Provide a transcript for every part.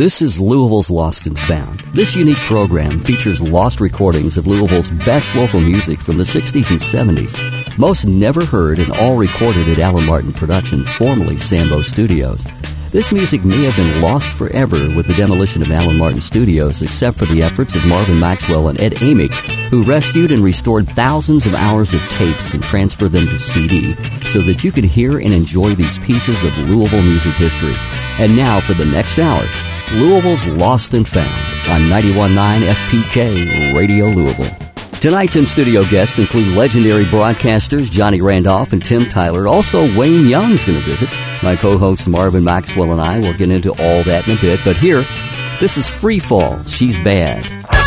This is Louisville's Lost and Found. This unique program features lost recordings of Louisville's best local music from the 60s and 70s. Most never heard and all recorded at Alan Martin Productions, formerly Sambo Studios. This music may have been lost forever with the demolition of Alan Martin Studios, except for the efforts of Marvin Maxwell and Ed Amick, who rescued and restored thousands of hours of tapes and transferred them to CD so that you could hear and enjoy these pieces of Louisville music history. And now for the next hour, Louisville's Lost and Found on 91.9 FPK Radio Louisville. Tonight's in-studio guests include legendary broadcasters Johnny Randolph and Tim Tyler. Also, Wayne Young's going to visit. My co-host Marvin Maxwell and I will get into all that in a bit. But here, this is Free Fall, She's Bad.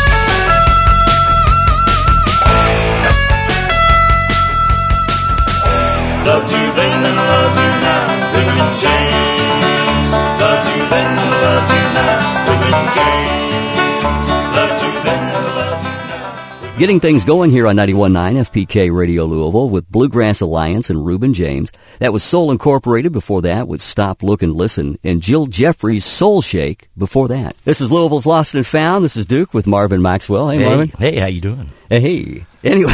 Loved you then and I love you now, Raymond James. Loved you then and I love you now, Raymond James. Loved you then and I love you now. Getting things going here on 91.9 FPK Radio Louisville with Bluegrass Alliance and Reuben James. That was Soul Incorporated before that with Stop, Look, and Listen. And Jill Jeffries' Soul Shake before that. This is Louisville's Lost and Found. This is Duke with Marvin Maxwell. Hey, Marvin. Hey, how you doing? Hey. Anyway.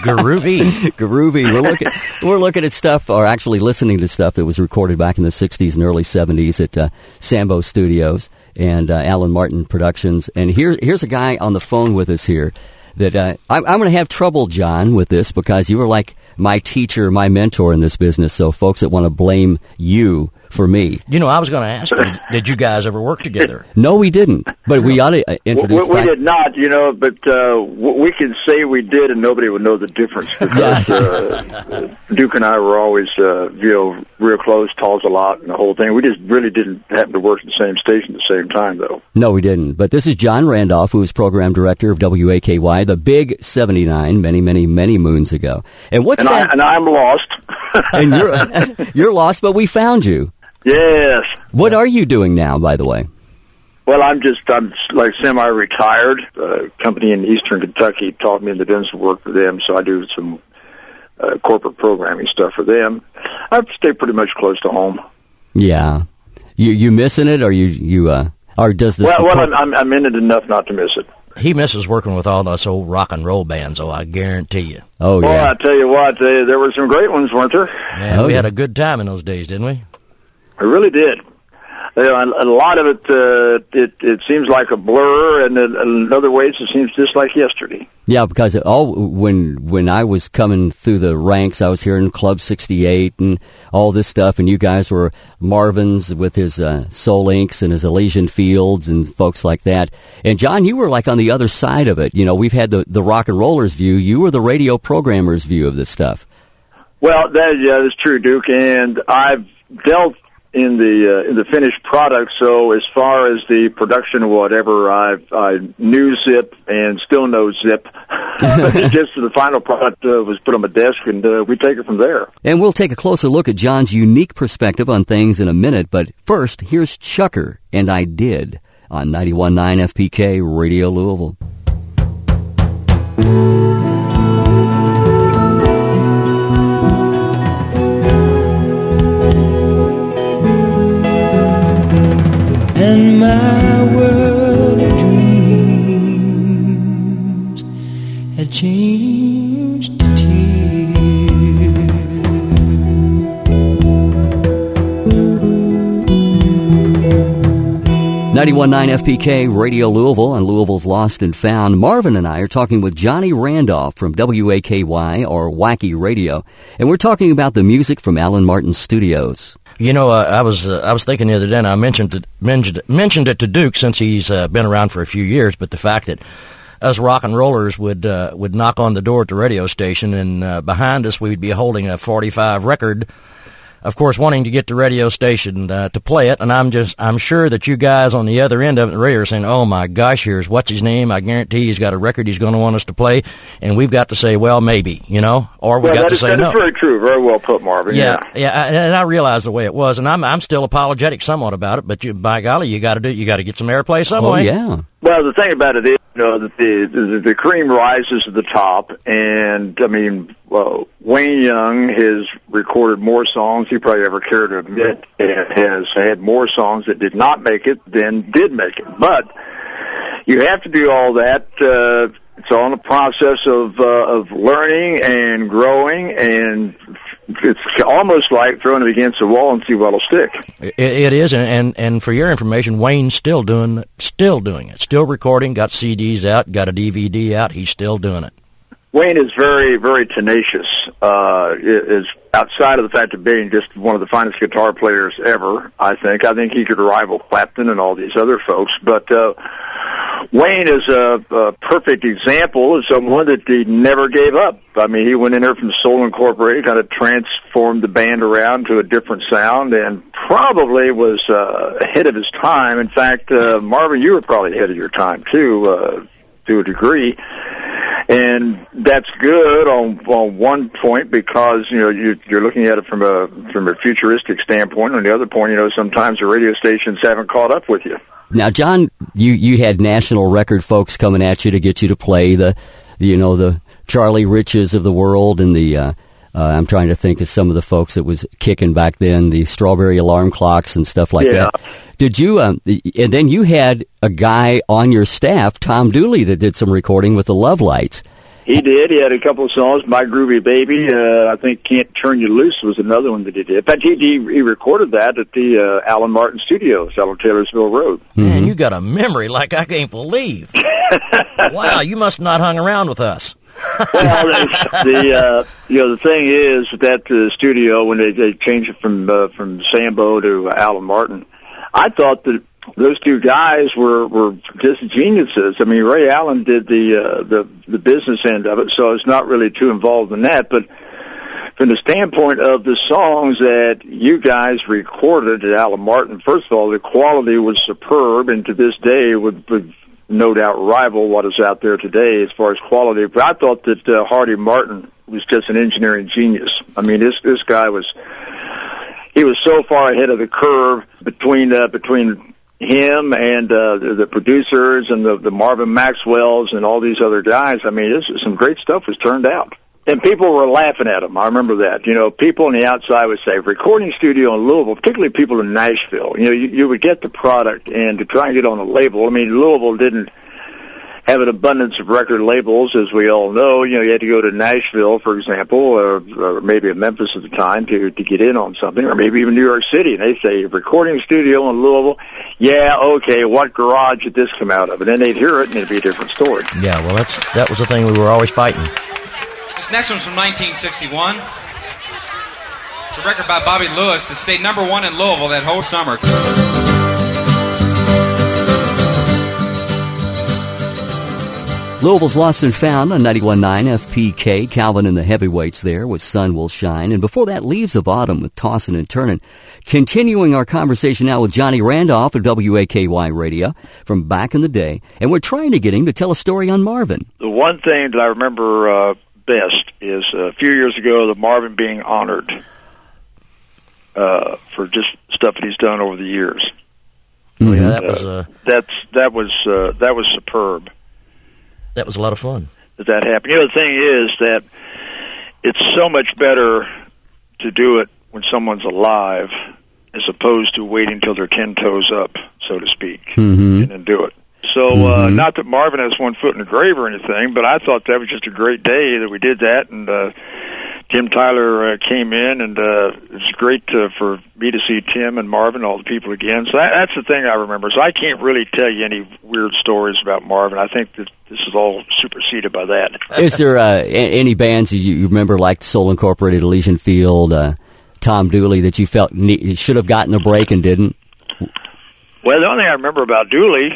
Groovy. We're looking at stuff, or actually listening to stuff that was recorded back in the 60s and early 70s at Sambo Studios and Alan Martin Productions. And here's a guy on the phone with us here that I'm going to have trouble, John, with this because you were like my teacher, my mentor in this business. So folks that want to blame you for me. You know, I was going to ask, did you guys ever work together? No, we didn't. But we ought to introduce... We did not, you know, but we can say we did and nobody would know the difference because Duke and I were always, real close, talks a lot and the whole thing. We just really didn't happen to work at the same station at the same time, though. No, we didn't. But this is John Randolph, who is program director of WAKY, the Big 79, many, many, many moons ago. And what's that? And I'm lost. And you're lost, but we found you. Yes. What are you doing now, by the way? Well, I'm like semi-retired. A company in eastern Kentucky taught me to do some work for them, so I do some corporate programming stuff for them. I stay pretty much close to home. Yeah. You missing it, or or does this? Well, I'm in it enough not to miss it. He misses working with all those old rock and roll bands, I guarantee you. Oh, yeah. Well, I tell you what, there were some great ones, weren't there? Man, we had a good time in those days, didn't we? I really did. A lot of it seems like a blur, and in other ways it seems just like yesterday. Yeah, because when I was coming through the ranks, I was hearing Club 68 and all this stuff, and you guys were Marvin's with his Soul Inks and his Elysian Fields and folks like that. And John, you were like on the other side of it. You know, we've had the rock and rollers view. You were the radio programmer's view of this stuff. Well, that's true, Duke, and I've dealt in the finished product. So as far as the production or whatever, I knew Zip and still know Zip. Just the final product was put on my desk, and we take it from there. And we'll take a closer look at John's unique perspective on things in a minute. But first, here's Chucker and I Did on 91.9 FPK Radio Louisville. And my world of dreams had changed to tears. 91.9 FPK Radio Louisville and Louisville's Lost and Found. Marvin and I are talking with Johnny Randolph from WAKY, or Wacky Radio, and we're talking about the music from Alan Martin Studios. You know, I was thinking the other day, and I mentioned it to Duke since he's been around for a few years. But the fact that us rock and rollers would knock on the door at the radio station, and behind us we'd be holding a 45 record, of course, wanting to get the radio station to play it. And I'm sure that you guys on the other end of it, the radio, are saying, "Oh my gosh, here's what's his name? I guarantee he's got a record he's going to want us to play." And we've got to say, "Well, maybe," you know, or we got to say no. That is very true. Very well put, Marvin. Yeah. And I realize the way it was, and I'm still apologetic somewhat about it. But by golly, you got to get some airplay some way. Oh yeah. Well, the thing about it is, you know, that the cream rises to the top, and I mean, Wayne Young has recorded more songs he probably ever cared to admit, and has had more songs that did not make it than did make it. But you have to do all that. It's all in the process of learning and growing, and it's almost like throwing it against the wall and see what'll stick. It is, and for your information, Wayne's still doing it, still recording, got CDs out, got a DVD out, he's still doing it. Wayne is very, very tenacious. Is outside of the fact of being just one of the finest guitar players ever, I think. I think he could rival Clapton and all these other folks. But Wayne is a perfect example of someone that he never gave up. I mean, he went in there from Soul Incorporated, kind of transformed the band around to a different sound, and probably was ahead of his time. In fact, Marvin, you were probably ahead of your time, too, to a degree. And that's good on one point, because you're looking at it from a futuristic standpoint. On the other point, sometimes the radio stations haven't caught up with you. Now, John, you had national record folks coming at you to get you to play the Charlie Riches of the world, and the I'm trying to think of some of the folks that was kicking back then, the Strawberry Alarm Clocks and stuff like that. Did you? And then you had a guy on your staff, Tom Dooley, that did some recording with the Love Lights. He did. He had a couple of songs. My Groovy Baby. I think Can't Turn You Loose was another one that he did. In fact, he recorded that at the Alan Martin Studios out on Taylorsville Road. Man, you got a memory like I can't believe. Wow, you must not hung around with us. Well, the thing is that studio, when they changed it from Sambo to Alan Martin, I thought that those two guys were just geniuses. I mean, Ray Allen did the business end of it, so I was not really too involved in that. But from the standpoint of the songs that you guys recorded at Alan Martin, first of all, the quality was superb, and to this day would no doubt rival what is out there today as far as quality. But I thought that Hardy Martin was just an engineering genius. I mean, this guy was so far ahead of the curve between him and the producers and the Marvin Maxwells and all these other guys. I mean, some great stuff was turned out. And people were laughing at him. I remember that. People on the outside would say, recording studio in Louisville, particularly people in Nashville, you would get the product, and to try and get on a label, I mean, Louisville didn't have an abundance of record labels, as we all know. You had to go to Nashville, for example, or maybe Memphis at the time to get in on something, or maybe even New York City. And they say, recording studio in Louisville, yeah, okay, what garage did this come out of? And then they'd hear it, and it'd be a different story. Yeah, well, that was the thing we were always fighting. This next one's from 1961. It's a record by Bobby Lewis that stayed number one in Louisville that whole summer. Louisville's Lost and Found on 91.9 FPK. Calvin and the Heavyweights there with Sun Will Shine. And before that, Leaves of Autumn with Tossin' and Turnin'. Continuing our conversation now with Johnny Randolph of WAKY Radio from back in the day. And we're trying to get him to tell a story on Marvin. The one thing that I remember best is a few years ago, the Marvin being honored for just stuff that he's done over the years. Oh, yeah, that was superb. That was a lot of fun. That happened. The thing is that it's so much better to do it when someone's alive as opposed to waiting until they're 10 toes up, so to speak, and then do it. So, not that Marvin has one foot in the grave or anything, but I thought that was just a great day that we did that, and Tim Tyler came in, and it was great for me to see Tim and Marvin, all the people again. So that's the thing I remember. So I can't really tell you any weird stories about Marvin. I think that this is all superseded by that. Is there any bands you remember, like Soul Incorporated, Elysian Field, Tom Dooley, that you felt should have gotten a break and didn't? Well, the only thing I remember about Dooley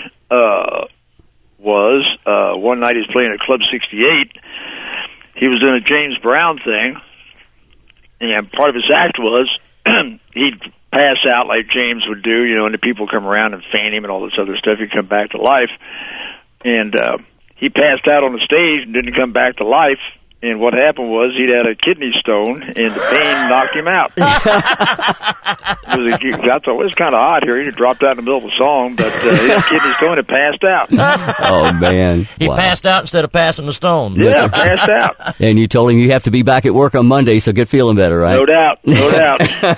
was one night he was playing at Club 68. He was doing a James Brown thing, and part of his act was he'd pass out like James would do, and the people come around and fan him and all this other stuff. He'd come back to life. And he passed out on the stage and didn't come back to life. And what happened was he'd had a kidney stone, and the pain knocked him out. It I thought it was kind of odd here. He dropped out in the middle of a song, but this kid was going and passed out. Oh, man. He passed out instead of passing the stone. Yeah, passed out. And you told him you have to be back at work on Monday, so get feeling better, right? No doubt, no doubt.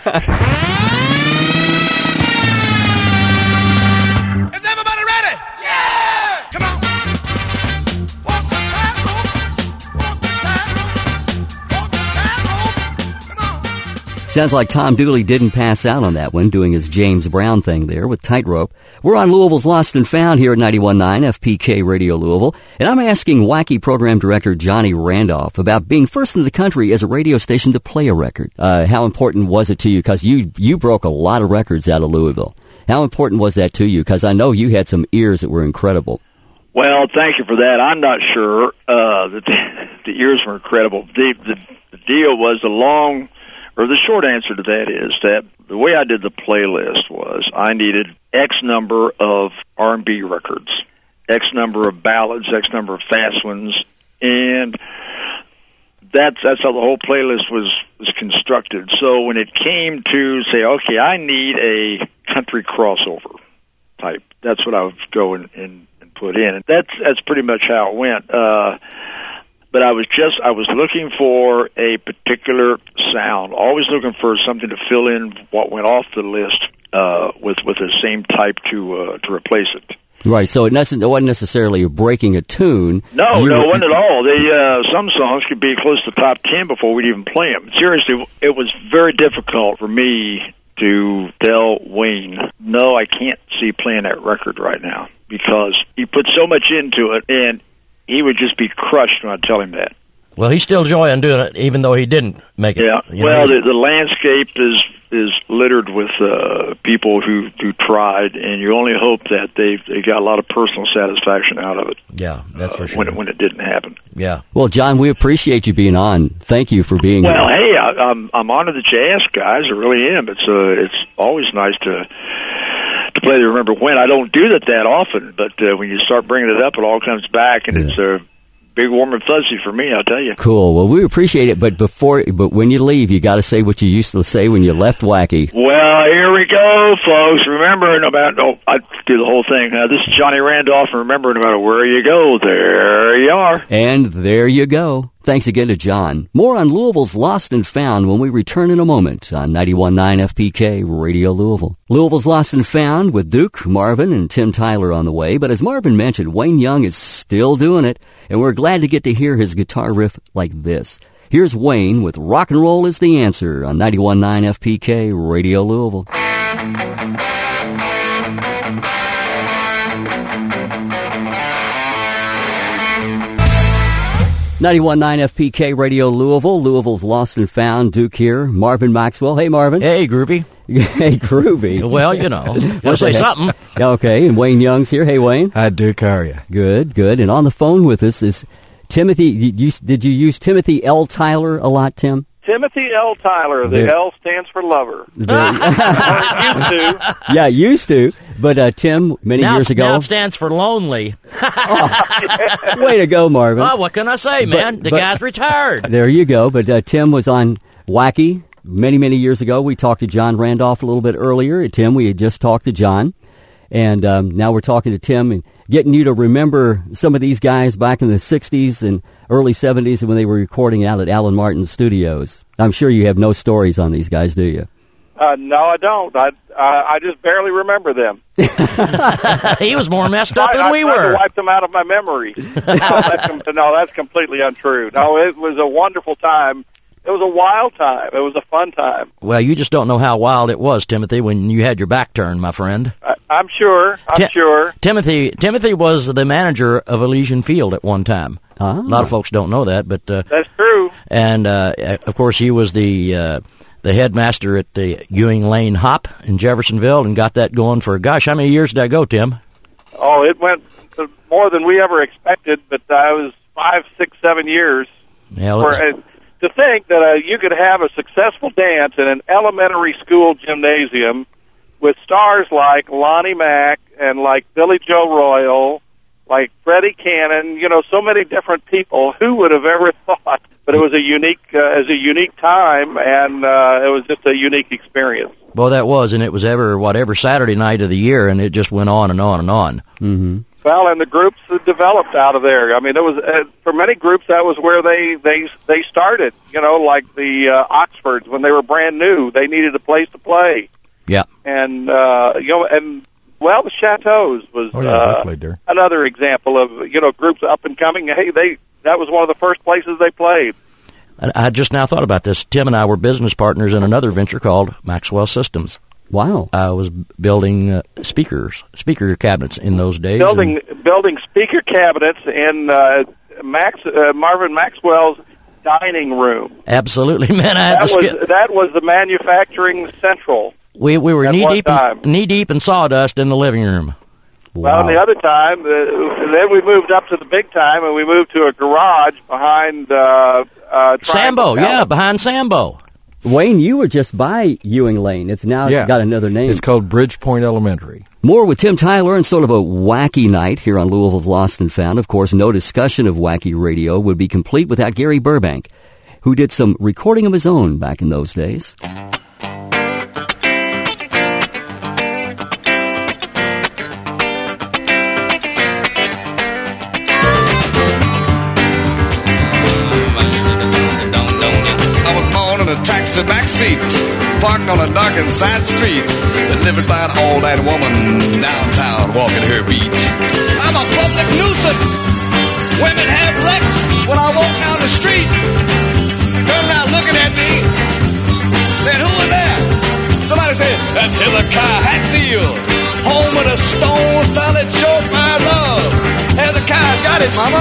Is everybody ready? Yeah! Come on. Walk the tightrope. Walk the tightrope. Walk the tightrope. Come on. Sounds like Tom Dooley didn't pass out on that one, doing his James Brown thing there with Tightrope. We're on Louisville's Lost and Found here at 91.9 FPK Radio Louisville, and I'm asking Wacky Program Director Johnny Randolph about being first in the country as a radio station to play a record. How important was it to you? Because you broke a lot of records out of Louisville. How important was that to you? Because I know you had some ears that were incredible. Well, thank you for that. I'm not sure that the ears were incredible. The deal was the short answer to that is that the way I did the playlist was I needed X number of R&B records, X number of ballads, X number of fast ones, and that's how the whole playlist was constructed. So when it came to say, okay, I need a country crossover type, that's what I would go and put in. And that's pretty much how it went. But I was looking for a particular sound, always looking for something to fill in what went off the list with the same type to replace it. Right, so it wasn't necessarily breaking a tune. No, it wasn't at all. Some songs could be close to top 10 before we'd even play them. Seriously, it was very difficult for me to tell Wayne, no, I can't see playing that record right now, because he put so much into it, and he would just be crushed when I tell him that. Well, he's still enjoying doing it, even though he didn't make it. Yeah. Well, the landscape is littered with people who tried, and you only hope that they got a lot of personal satisfaction out of it. Yeah, that's for sure. When it didn't happen. Yeah. Well, John, we appreciate you being on. Thank you for being well, here. Hey, I'm honored that you asked, guys. I really am. It's always nice to play the Remember When. I don't do that often, but when you start bringing it up, it all comes back, and it's a big, warm, and fuzzy for me, I'll tell you. Cool. Well, we appreciate it, but when you leave, you got to say what you used to say when you left Wacky. Well, here we go, folks. Remembering I do the whole thing. This is Johnny Randolph, and remembering about where you go, there you are. And there you go. Thanks again to John. More on Louisville's Lost and Found when we return in a moment on 91.9 FPK Radio Louisville. Louisville's Lost and Found with Duke, Marvin, and Tim Tyler on the way. But as Marvin mentioned, Wayne Young is still doing it, and we're glad to get to hear his guitar riff like this. Here's Wayne with Rock and Roll is the Answer on 91.9 FPK Radio Louisville. 91.9 FPK Radio Louisville. Louisville's Lost and Found. Duke here. Marvin Maxwell. Hey, Marvin. Hey, Groovy. Hey, Groovy. Well, you know, let's say something. Okay, and Wayne Young's here. Hey, Wayne. Hi, Duke. How are you? Good, good. And on the phone with us is Timothy. Did you use Timothy L. Tyler a lot, Tim? Timothy L. Tyler. The L stands for lover. Used to. Yeah, used to. But Tim, many years ago. Now it stands for lonely. Way to go, Marvin. Oh, what can I say, man? The guy's retired. There you go. But Tim was on Wacky many, many years ago. We talked to John Randolph a little bit earlier. Tim, we had just talked to John. And now we're talking to Tim and getting you to remember some of these guys back in the 60s and early 70s when they were recording out at Alan Martin's studios. I'm sure you have no stories on these guys, do you? No, I don't. I just barely remember them. He was more messed up than we I tried were. to wipe them out of my memory. No, that's completely untrue. No, it was a wonderful time. It was a wild time. It was a fun time. Well, you just don't know how wild it was, Timothy, when you had your back turned, my friend. I'm sure. I'm sure. Timothy was the manager of Elysian Field at one time. A lot of folks don't know that, but that's true. And of course, he was the headmaster at the Ewing Lane Hop in Jeffersonville, and got that going for how many years did that go, Tim? Oh, it went more than we ever expected, but I was 5, 6, 7 years. Yeah. To think that you could have a successful dance in an elementary school gymnasium with stars like Lonnie Mack and like Billy Joe Royal, like Freddie Cannon, so many different people. Who would have ever thought? But it was a unique time, and it was just a unique experience. Well, that was, and it was every Saturday night of the year, and it just went on and on and on. Mm-hmm. Well, and the groups that developed out of there. I mean, it was for many groups that was where they started. You know, like the Oxfords when they were brand new, they needed a place to play. Yeah, And the Chateaus was I played there. another example of groups up and coming. Hey, that was one of the first places they played. I just now thought about this. Tim and I were business partners in another venture called Maxwell Systems. Wow. I was building speaker cabinets in those days. Building speaker cabinets in Marvin Maxwell's dining room. Absolutely, man. That was the manufacturing central. We were at knee deep in sawdust in the living room. Well, and the other time, then we moved up to the big time, and we moved to a garage behind Sambo. Yeah, behind Sambo. Wayne, you were just by Ewing Lane. It's now got another name. It's called Bridgepoint Elementary. More with Tim Tyler and sort of a wacky night here on Louisville's Lost and Found. Of course, no discussion of wacky radio would be complete without Gary Burbank, who did some recording of his own back in those days. Taxi back seat, parked on a dark and side street, delivered by an all-night woman downtown walking her beat. I'm a public nuisance. Women have wrecked when I walk down the street. Girls not looking at me. Then who is that? Somebody said, that's Hezekiah Hatfield, home of the stone-solid short my love. Hezekiah got it, mama.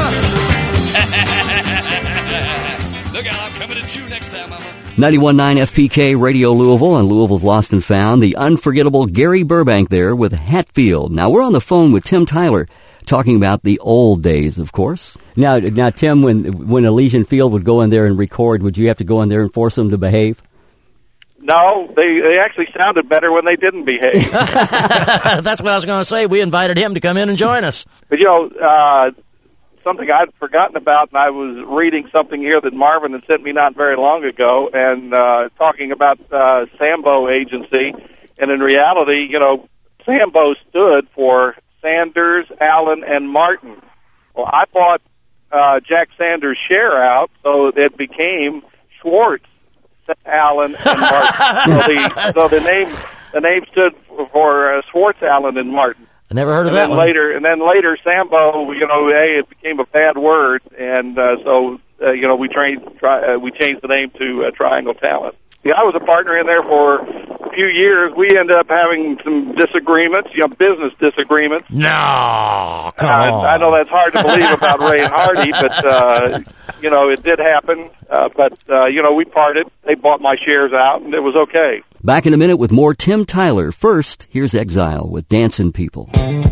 Look out, I'm coming at you next time, mama. 91.9 FPK Radio Louisville and Louisville's Lost and Found. The unforgettable Gary Burbank there with Hatfield. Now, we're on the phone with Tim Tyler talking about the old days, of course. Now Tim, when Elysian Field would go in there and record, would you have to go in there and force them to behave? No, they actually sounded better when they didn't behave. That's what I was going to say. We invited him to come in and join us. But, something I'd forgotten about, and I was reading something here that Marvin had sent me not very long ago, and talking about Sambo Agency, and in reality, Sambo stood for Sanders, Allen, and Martin. Well, I bought Jack Sanders' share out, so it became Schwartz, Allen, and Martin. so the name stood for Schwartz, Allen, and Martin. I never heard of that one. Later, Sambo, it became a bad word, and we changed the name to Triangle Talent. Yeah, I was a partner in there for a few years. We ended up having some disagreements, business disagreements. No, come on. I know that's hard to believe about Ray and Hardy, but it did happen. We parted. They bought my shares out, and it was okay. Back in a minute with more Tim Tyler. First, here's Exile with Dancing People.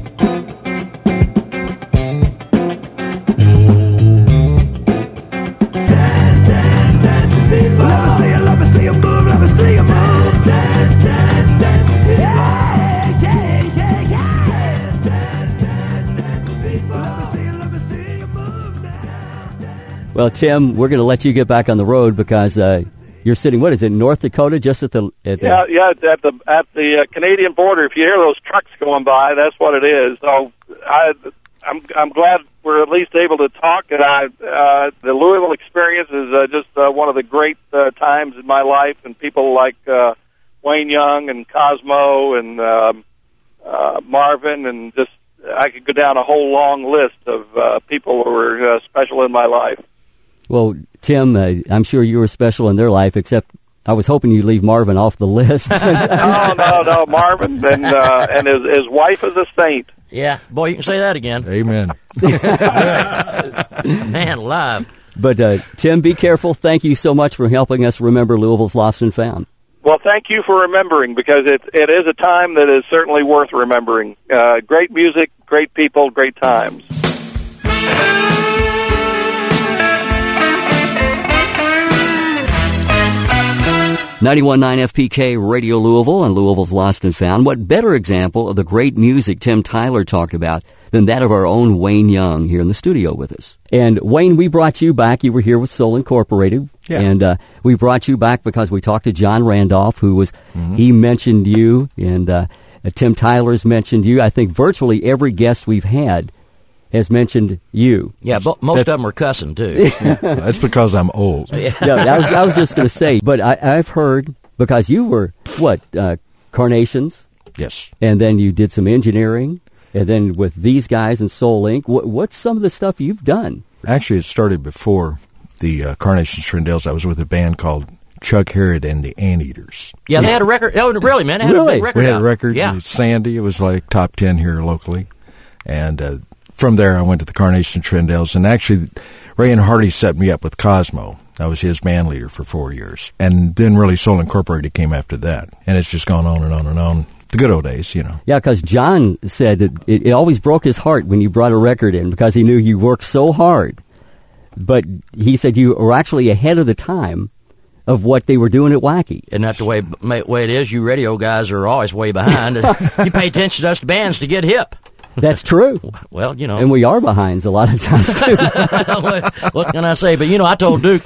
Well, Tim, we're going to let you get back on the road because you're sitting, what is it, North Dakota, just at the at the Canadian border. If you hear those trucks going by, that's what it is. So I'm glad we're at least able to talk. And the Louisville experience is just one of the great times in my life, and people like Wayne Young and Cosmo and Marvin, and just I could go down a whole long list of people who were special in my life. Well, Tim, I'm sure you were special in their life, except I was hoping you'd leave Marvin off the list. No, Marvin and his wife is a saint. Yeah, boy, you can say that again. Amen. Man alive. But, Tim, be careful. Thank you so much for helping us remember Louisville's Lost and Found. Well, thank you for remembering, because it is a time that is certainly worth remembering. Great music, great people, great times. 91.9 FPK Radio Louisville and Louisville's Lost and Found. What better example of the great music Tim Tyler talked about than that of our own Wayne Young here in the studio with us. And Wayne, we brought you back. You were here with Soul Incorporated. Yeah. And we brought you back because we talked to John Randolph, who was, he mentioned you, and Tim Tyler's mentioned you. I think virtually every guest we've had has mentioned you. Yeah, most of them are cussing, too. That's because I'm old. Yeah, I was just going to say, but I've heard, because you were, Carnations? Yes. And then you did some engineering, and then with these guys in Soul Inc., what's some of the stuff you've done? Actually, it started before the Carnations Trindales. I was with a band called Chuck Herod and the Anteaters. Yeah, they had a record. Oh, really, man? They had a big record We had out. a record. Yeah. Sandy. It was like top 10 here locally. And from there, I went to the Carnation Trindales. And actually, Ray and Hardy set me up with Cosmo. I was his band leader for 4 years. And then really Soul Incorporated came after that. And it's just gone on and on and on. The good old days, you know. Yeah, because John said that it always broke his heart when you brought a record in because he knew you worked so hard. But he said you were actually ahead of the time of what they were doing at Wacky. And that's the way it is. You radio guys are always way behind. You pay attention to us bands to get hip. That's true. Well, you know. And we are behinds a lot of times, too. What can I say? But, I told Duke,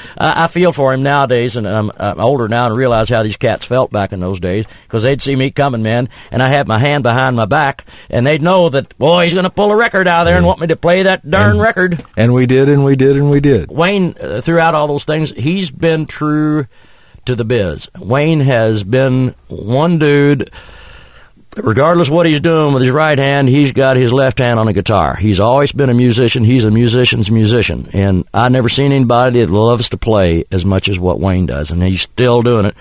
I feel for him nowadays, and I'm older now and realize how these cats felt back in those days, because they'd see me coming, man, and I had my hand behind my back, and they'd know that, boy, he's going to pull a record out of there and want me to play that darn record. And we did, and we did, and we did. Wayne, throughout all those things, he's been true to the biz. Wayne has been one dude. Regardless of what he's doing with his right hand, he's got his left hand on a guitar. He's always been a musician. He's a musician's musician. And I've never seen anybody that loves to play as much as what Wayne does, and he's still doing it.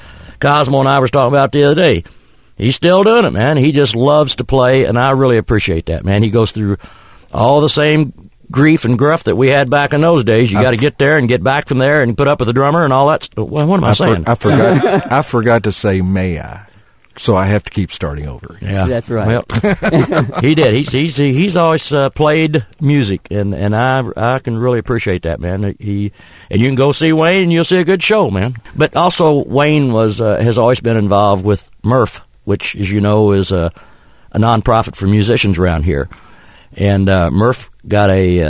Cosmo and I were talking about the other day. He's still doing it, man. He just loves to play, and I really appreciate that, man. He goes through all the same grief and gruff that we had back in those days. You got to get there and get back from there and put up with the drummer and all that. Well, what am I saying? I forgot to say may I. So I have to keep starting over. Yeah, that's right. Well, he did. He's always played music, and I can really appreciate that, man. And you can go see Wayne, and you'll see a good show, man. But also, Wayne has always been involved with Murph, which, as you know, is a nonprofit for musicians around here. And Murph got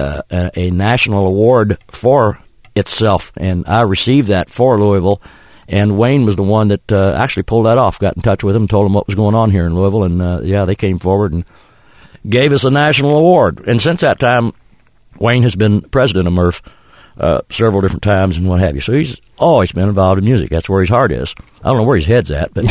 a national award for itself, and I received that for Louisville. And Wayne was the one that actually pulled that off, got in touch with him, told him what was going on here in Louisville, and they came forward and gave us a national award. And since that time, Wayne has been president of Murph several different times and what have you. So he's always been involved in music. That's where his heart is. I don't know where his head's at, but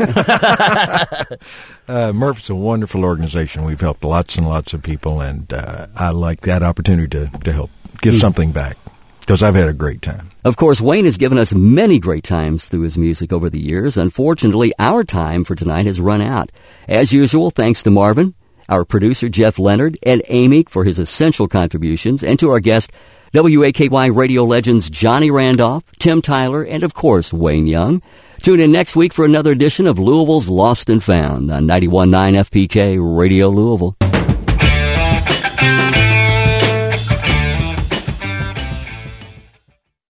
Murph's a wonderful organization. We've helped lots and lots of people, and I like that opportunity to help give something back, because I've had a great time. Of course, Wayne has given us many great times through his music over the years. Unfortunately, our time for tonight has run out. As usual, thanks to Marvin, our producer Jeff Leonard, and Amy for his essential contributions, and to our guest, WAKY radio legends Johnny Randolph, Tim Tyler, and of course, Wayne Young. Tune in next week for another edition of Louisville's Lost and Found on 91.9 FPK Radio Louisville.